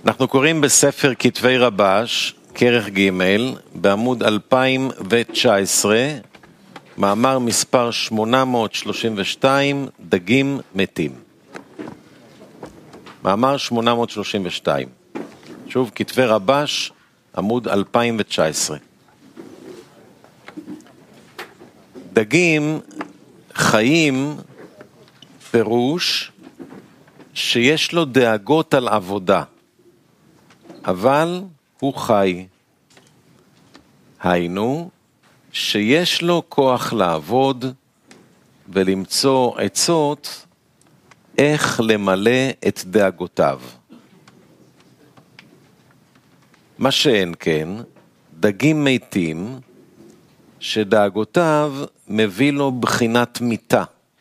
אנחנו קוראים בספר כתבי רבש, כרך ג' בעמוד 2019, מאמר מספר 832, דגים מתים. מאמר 832. שוב, כתבי רבש, עמוד 2019. דגים חיים פירוש שיש לו דאגות על עבודה, אבל הוא חי. היינו, שיש לו כוח לעבוד ולמצוא עצות איך למלא את דאגותיו. מה שאין כן, דגים מתים, שדאגותיו מביא לו בחינת מיתה.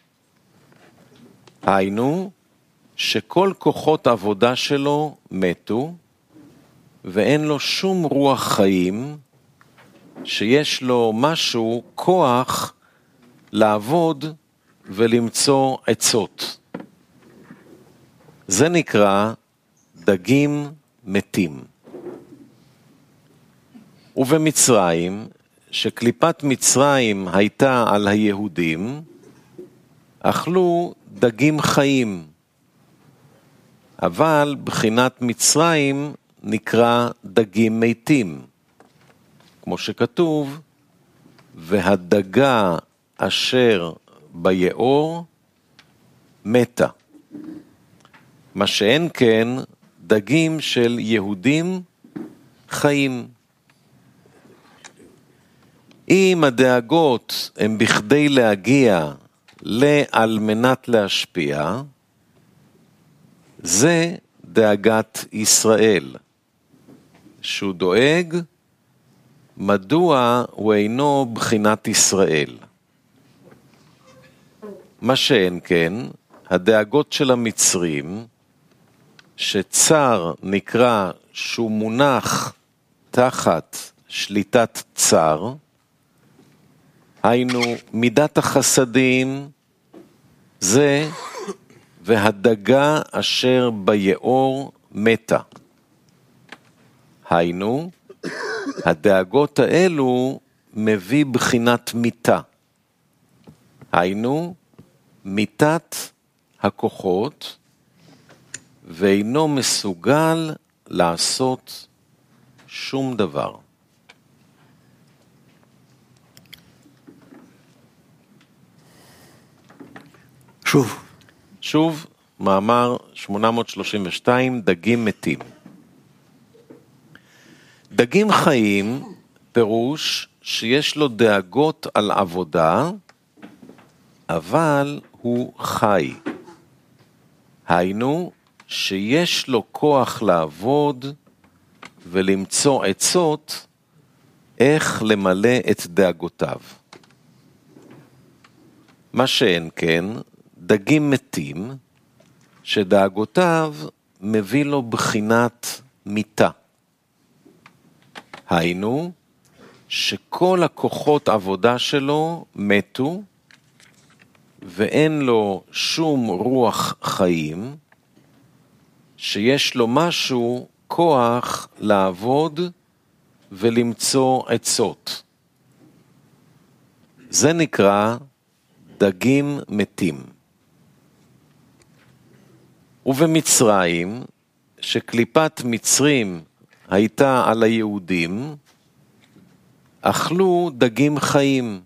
היינו, שכל כוחות עבודה שלו מתו, ואין לו שום רוח חיים, שיש לו משהו, כוח, לעבוד ולמצוא עצות. זה נקרא דגים מתים. ובמצרים, שקליפת מצרים הייתה על היהודים, אכלו דגים חיים. אבל בחינת מצרים נקרא דגים מתים. כמו שכתוב, והדגה אשר ביאור מתה. מה שאין כן, דגים של יהודים חיים. אם הדאגות הם בכדי להגיע על מנת להשפיע, זה דאגת ישראל, שהוא דואג מדוע הוא אינו בחינת ישראל. מה שאין כן, הדאגות של המצרים, שצר נקרא שהוא מונח תחת שליטת צר, היינו מידת החסדים, זה והדגה אשר ביאור מתה. היינו, הדאגות האלו מביא בחינת מיתה. היינו, מיתת הכוחות, ואינו מסוגל לעשות שום דבר. שוב, מאמר 832, דגים מתים. דגים חיים, פירוש שיש לו דאגות על עבודה, אבל הוא חי. היינו, שיש לו כוח לעבוד ולמצוא עצות איך למלא את דאגותיו. מה שאין כן, דגים מתים, שדאגותיו מביא לו בחינת מיתה. היינו, שכל הכוחות עבודה שלו מתו, ואין לו שום רוח חיים, שיש לו משהו, כוח לעבוד ולמצוא עצות. זה נקרא דגים מתים. ובמצרים, שקליפת מצרים הייתה על היהודים, אכלו דגים חיים.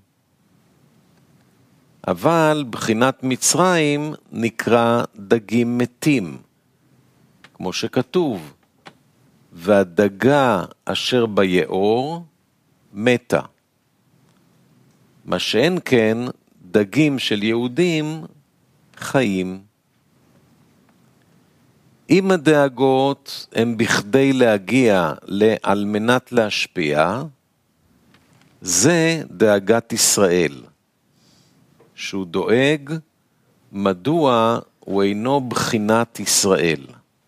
אבל בחינת מצרים נקרא דגים מתים. כמו שכתוב, והדגה אשר ביאור מתה. מה שאין כן, דגים של יהודים חיים. אם הדאגות הם בכדי להגיע על מנת להשפיע, זה דאגת ישראל, שהוא דואג מדוע הוא אינו בחינת ישראל.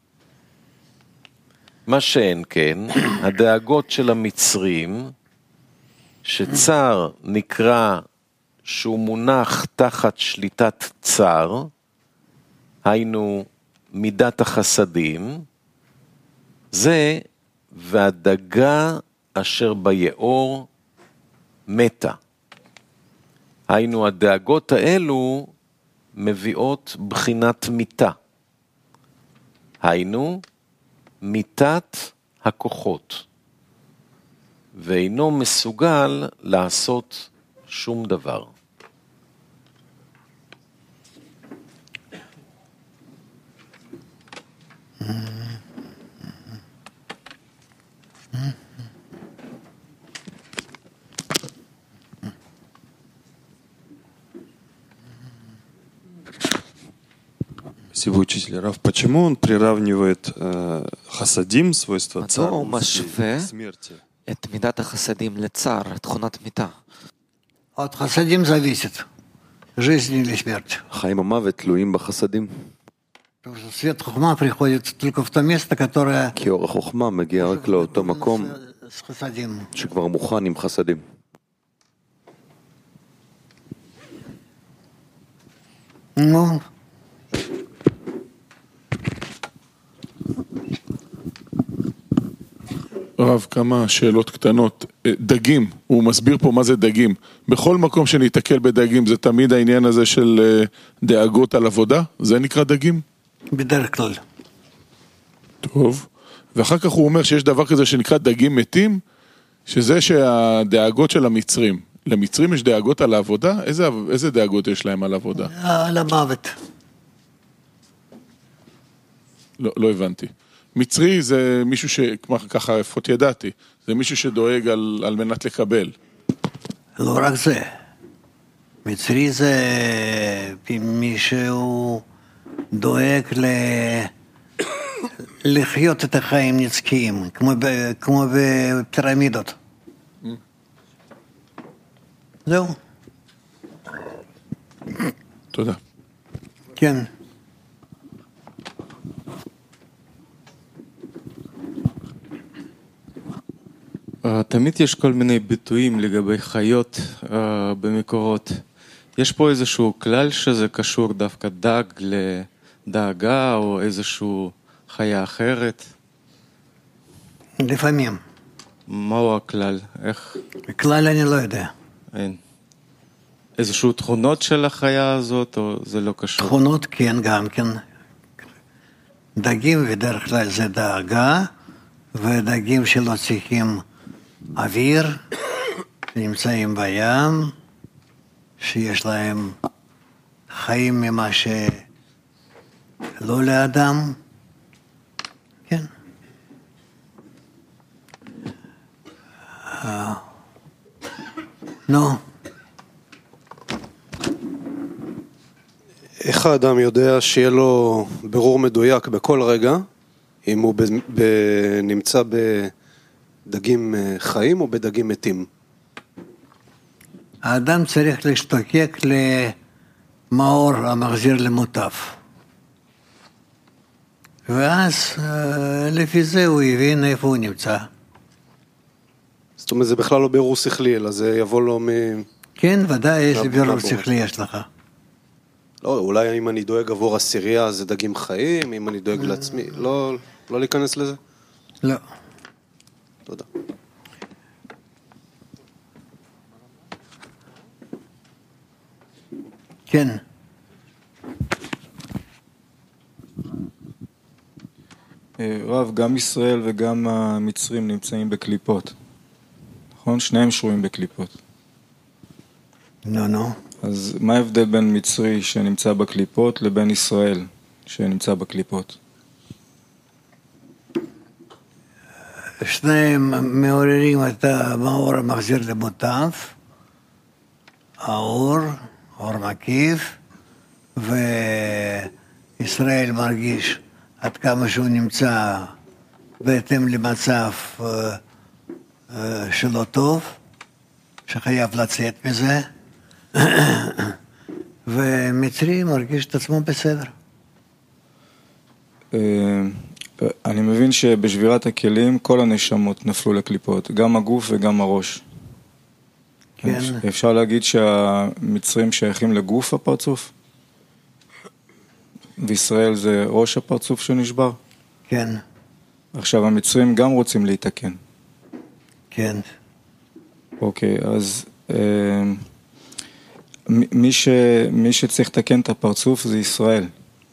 מה שאין כן, הדאגות של המצרים, שצר נקרא שהוא מונח תחת שליטת צר, היינו מידת החסדים, זה והדגה אשר ביאור מתה. היינו הדאגות האלו מביאות בחינת מיתה. היינו מיתת הכוחות. ואינו מסוגל לעשות שום דבר. Спасибо, учитель Рав. Почему он приравнивает хасадим, свойство царности, к смерти? את מידת החסדים לצער, תכונת מיתה. От хасадим зависит, жизнь или смерть. החיים המוות תלויים בחסדים. Свет хухма приходит только в то место, которое... כי אור החוכמה מגיע רק לאותו מקום с хасадим. שכבר מוכן עם חסדים. Ну... רב, כמה שאלות קטנות. דגים, הוא מסביר פה מה זה דגים. בכל מקום שניתקל בדגים, זה תמיד העניין הזה של דאגות על עבודה? זה נקרא דגים? בדרך כלל. טוב. ואחר כך הוא אומר שיש דבר כזה שנקרא דגים מתים, שזה שהדאגות של המצרים. למצרים יש דאגות על העבודה? איזה דאגות יש להם על עבודה? על המוות. לא הבנתי. מצרי זה מישהו ככה איפות ידעתי, זה מישהו שדואג על מנת לקבל. לא רק זה. מצרי זה מישהו דואג לחיות את החיים נצחיים, כמו בפירמידות. זהו. תודה. כן. תמיד יש כל מיני ביטויים לגבי חיות במקורות. יש פה איזשהו כלל שזה קשור דווקא דג לדאגה או איזשהו חיה אחרת? לפעמים. מהו הכלל? איך? הכלל אני לא יודע. אין. איזשהו תכונות של החיה הזאת או זה לא קשור? תכונות כן, גם כן. דגים בדרך כלל זה דאגה, ודגים שלא צריכים אוויר, נמצאים בים, שיש להם חיים ממה שלא לאדם. כן. נו. איך האדם יודע שיהיה לו ברור מדויק בכל רגע, אם הוא נמצא בדגים חיים או בדגים מתים? האדם צריך להשתוקק למאור המחזיר למוטב. ואז לפי זה הוא הבין איפה הוא נמצא. זאת אומרת, זה בכלל לא בירור שכלי, אלא זה יבוא לו כן, ודאי, איזה בירור שכלי יש לך. לא, אולי אם אני דואג עבור עשירייה זה דגים חיים, אם אני דואג לעצמי, לא להיכנס לזה? לא. תודה. כן. רב, גם ישראל וגם המצרים נמצאים בקליפות. נכון? שניהם שרויים בקליפות. נו. אז מה ההבדל בין מצרי שנמצא בקליפות לבין ישראל שנמצא בקליפות? שניהם מעוררים את המאור המחזיר למוטב, האור, אור מקיף, וישראל מרגיש עד כמה שהוא נמצא בהתאם למצב שלא טוב, שחייב לצאת מזה, ומצרי מרגיש את עצמו בסדר. אני מבין שבשבירת הכלים כל הנשמות נפלו לקליפות, גם הגוף וגם הראש. כן. אפשר להגיד שהמצרים שייכים לגוף הפרצוף? וישראל זה ראש הפרצוף שנשבר? כן. עכשיו, המצרים גם רוצים להתקן. כן. אוקיי, אז מי שצריך לתקן את הפרצוף זה ישראל.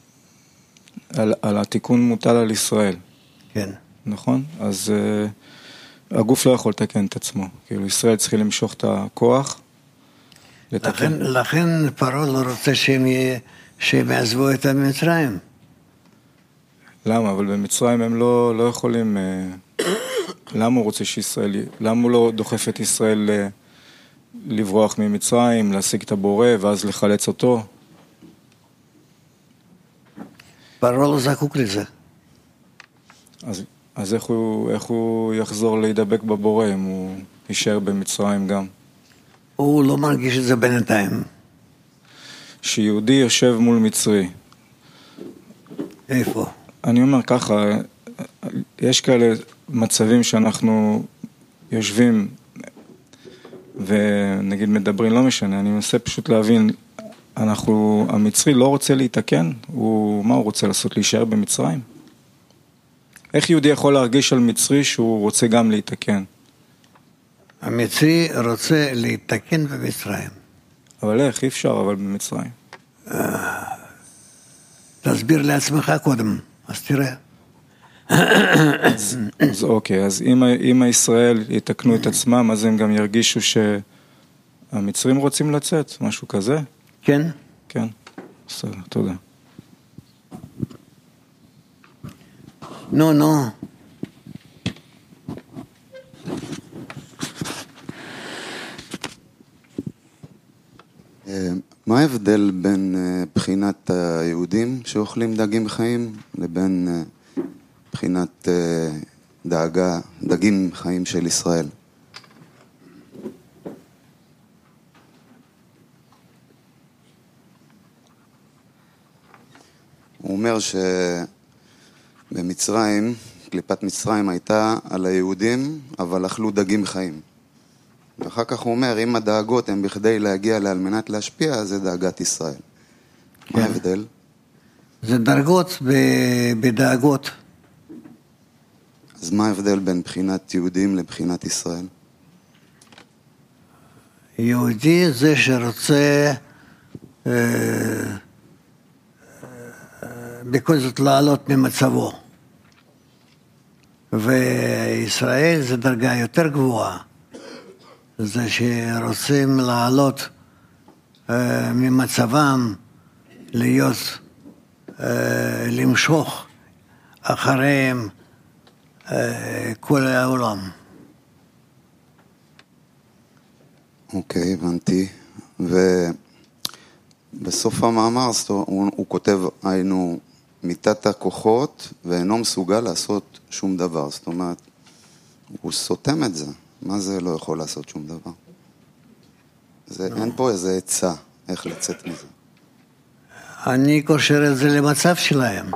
על התיקון מוטל על ישראל. כן. נכון? אז הגוף לא יכול לתקן את עצמו. כאילו, ישראל צריכים למשוך את הכוח, לתקן. לכן פרעה לא רוצה שהם יעזבו את המצרים. למה? אבל במצרים הם לא יכולים... למה הוא רוצה שישראל... למה הוא לא דוחף את ישראל לברוח ממצרים, להשיג את הבורא ואז לחלץ אותו? פרעה לא זקוק לזה. אז איך הוא יחזור להידבק בבורא אם הוא יישאר במצרים גם? הוא לא מרגיש את זה בינתיים. שיהודי יושב מול מצרי. איפה? אני אומר ככה, יש כאלה מצבים שאנחנו יושבים ונגיד מדברים, לא משנה, אני מנסה פשוט להבין, המצרי לא רוצה להתקן? מה הוא רוצה לעשות? להישאר במצרים? איך יהודי יכול להרגיש על מצרי שהוא רוצה גם להתקן? המצרי רוצה להתקן במצרים. אבל איך? אי אפשר, אבל במצרים. תסביר לעצמך קודם, אז תראה. אז אוקיי, אז אם הישראל יתקנו את עצמם, אז הם גם ירגישו שהמצרים רוצים לצאת, משהו כזה? כן. כן, בסדר, תודה. נו. מה ההבדל בין בחינת היהודים שאוכלים דגים חיים לבין בחינת דגים חיים של ישראל? הוא אומר שבמצרים, קליפת מצרים הייתה על היהודים, אבל אכלו דגים חיים. ואחר כך הוא אומר, אם הדאגות הן בכדי להגיע על מנת להשפיע, זה דאגת ישראל. כן. מה ההבדל? זה דרגות בדאגות. אז מה ההבדל בין בחינת יהודים לבחינת ישראל? יהודי זה שרוצה בכל זאת לעלות ממצבו. וישראל זה דרגה יותר גבוהה. זה שרוצים לעלות ממצבם, להיות, למשוך אחריהם כל העולם. אוקיי, הבנתי. ובסוף המאמר הוא כותב, היינו מיתת הכוחות ואינו מסוגל לעשות שום דבר. זאת אומרת, הוא סותם את זה. מה זה לא יכול לעשות שום דבר? אין פה איזה עצה איך לצאת מזה. אני קושר את זה למצב שלהם.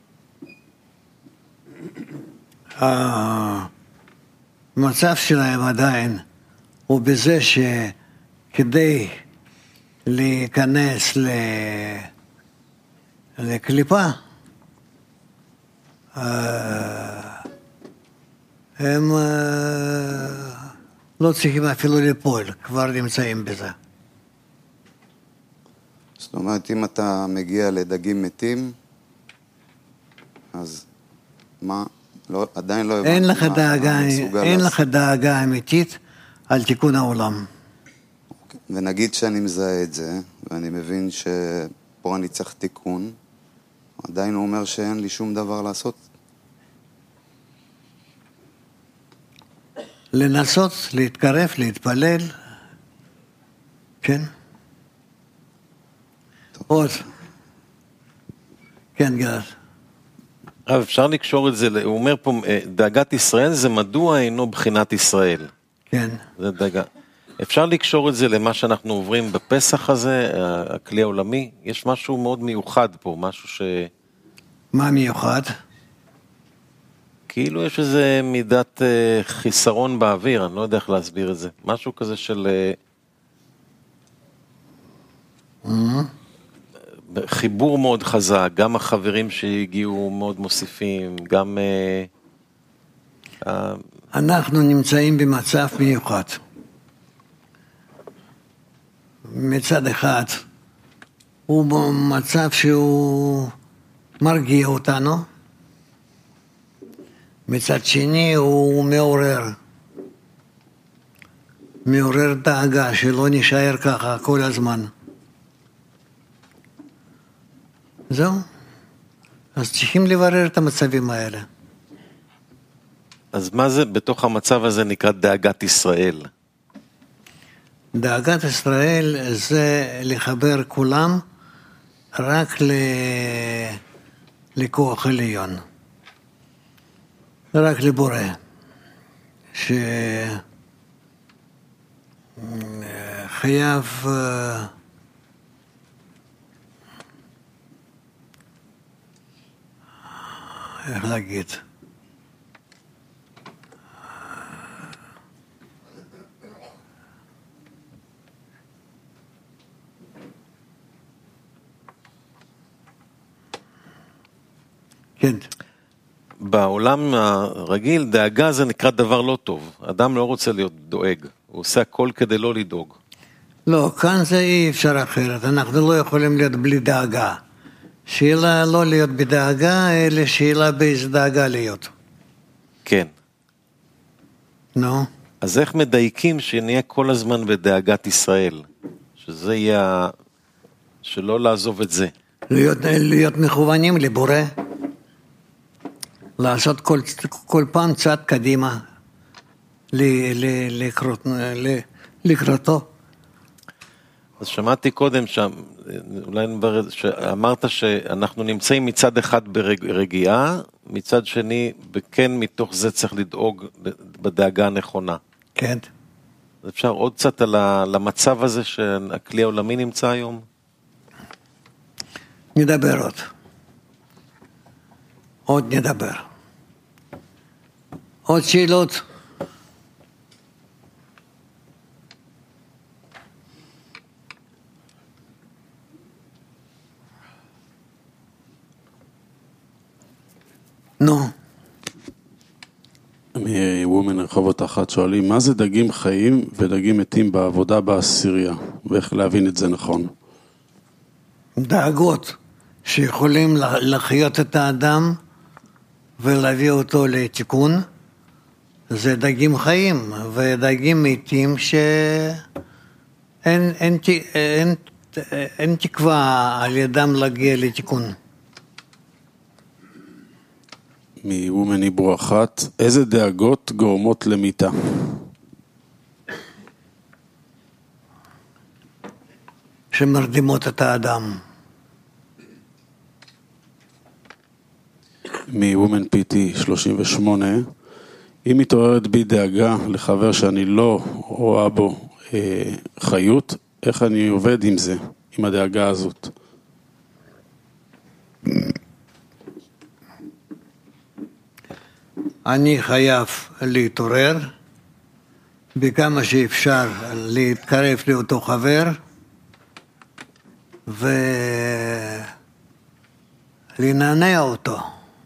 המצב שלהם עדיין הוא בזה שכדי להיכנס לקליפה הם לא צריכים אפילו ליפול, כבר נמצאים בזה. זאת אומרת, אם אתה מגיע לדגים מתים, אז מה? לא, עדיין לא הבנתי. אין לך דאגה אמיתית על תיקון העולם. ונגיד שאני מזהה את זה, ואני מבין שפה אני צריך תיקון, עדיין הוא אומר שאין לי שום דבר לעשות. לנסות, להתקרב, להתפלל. כן. עוד. כן, גלעד. רב, אפשר לקשור את זה, הוא אומר פה, דאגת ישראל זה מדוע אינו בחינת ישראל. כן. זה דאגה. אפשר לקשור את זה למה שאנחנו עוברים בפסח הזה, הכלי העולמי. יש משהו מאוד מיוחד פה, משהו ש... מה מיוחד? כאילו יש איזה מידת חיסרון באוויר, אני לא יודע איך להסביר את זה. משהו כזה של... חיבור מאוד חזק, גם החברים שהגיעו מאוד מוסיפים, גם אנחנו נמצאים במצב מיוחד. מצד אחד, הוא מצב שהוא מרגיע אותנו, מצד שני הוא מעורר דאגה שלא נשאר ככה כל הזמן. זהו. אז צריכים לברר את המצבים האלה. אז מה זה בתוך המצב הזה נקרא דאגת ישראל? דאגת ישראל זה לחבר כולם רק לכוח עליון. רק לבורא. שחייב איך להגיד? כן. בעולם הרגיל דאגה זה נקרא דבר לא טוב. אדם לא רוצה להיות דואג. הוא עושה הכל כדי לא לדאוג. לא, כאן זה אי אפשר אחרת. אנחנו לא יכולים להיות בלי דאגה. שאלה לא להיות בדאגה, אלא שאלה באיזה דאגה להיות. כן. נו. אז איך מדייקים שנהיה כל הזמן בדאגת ישראל? שזה יהיה, שלא לעזוב את זה. להיות מכוונים לבורא. לעשות כל פעם צעד קדימה. לקראתו. אז שמעתי קודם שם, אולי נברר, שאמרת שאנחנו נמצאים מצד אחד ברגיעה, מצד שני, וכן מתוך זה צריך לדאוג בדאגה הנכונה. כן. אפשר עוד קצת על המצב הזה שהכלי העולמי נמצא היום? נדבר עוד. עוד נדבר. עוד שאלות? נו. מוומן רחובות אחת שואלים, מה זה דגים חיים ודגים מתים בעבודה בעשירייה? ואיך להבין את זה נכון? דאגות שיכולים לחיות את האדם ולהביא אותו לתיקון, זה דגים חיים, ודגים מתים שאין תקווה על ידם להגיע לתיקון. מוומן עברו אחת, איזה דאגות גורמות למיתה? שמרדימות את האדם. מוומן פיטי 38, אם מתעוררת בי דאגה לחבר שאני לא רואה בו חיות, איך אני עובד עם זה, עם הדאגה הזאת? אני חייב להתעורר, בכמה שאפשר להתקרב לאותו חבר, ולנענע אותו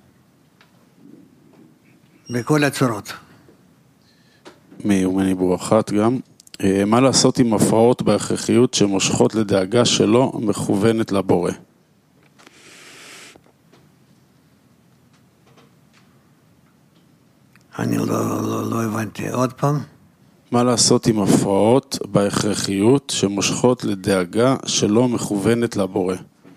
בכל הצורות. מוומן עברו אחת גם, מה לעשות עם הפרעות בהכרחיות שמושכות לדאגה שלא מכוונת לבורא? אני לא הבנתי. עוד פעם? מה לעשות עם הפרעות בהכרחיות שמושכות לדאגה שלא מכוונת לבורא?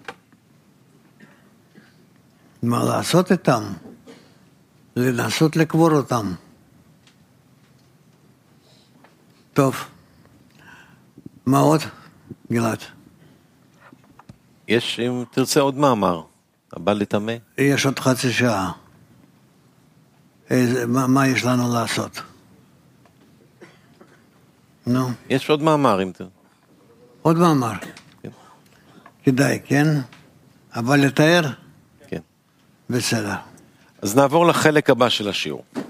מה לעשות איתם? לנסות לקבור אותם. טוב. מה עוד? גלעד. יש, אם תרצה, עוד מאמר. הבא לטמא. יש עוד חצי שעה. מה יש לנו לעשות? נו. יש עוד מאמר, אם תרצה. עוד מאמר. כן. כדאי, כן? אבל לתאר? כן. בסדר. אז נעבור לחלק הבא של השיעור.